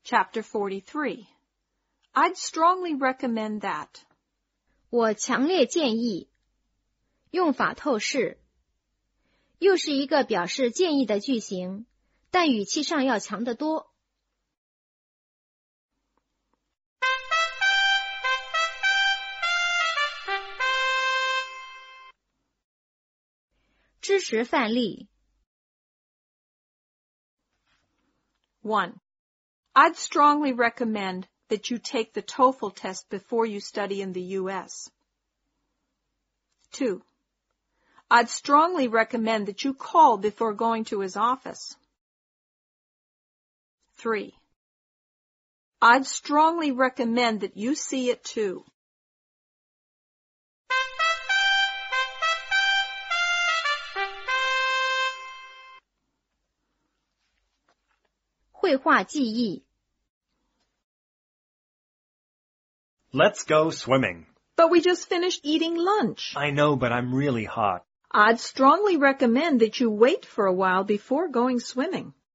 Chapter 43. I'd strongly recommend that. 我强烈建议。用法透视。又是一个表示建议的句型，但语气上要强得多。知识范例。 1. I'd strongly recommend that you take the TOEFL test before you study in the U.S. 2. I'd strongly recommend that you call before going to his office. 3. I'd strongly recommend that you see it too. 绘画记忆。 Let's go swimming. But we just finished eating lunch. I know, but I'm really hot. I'd strongly recommend that you wait for a while before going swimming.